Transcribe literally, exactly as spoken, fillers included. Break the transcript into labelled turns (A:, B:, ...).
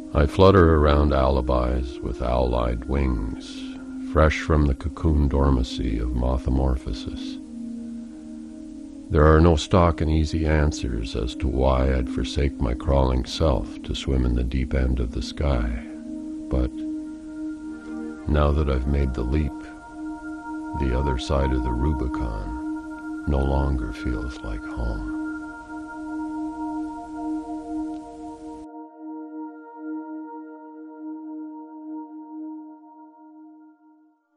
A: I flutter around alibis with owl-eyed wings, fresh from the cocoon dormancy of mothomorphosis. There are no stock and easy answers as to why I'd forsake my crawling self to swim in the deep end of the sky, but now that I've made the leap, the other side of the Rubicon no longer feels like home.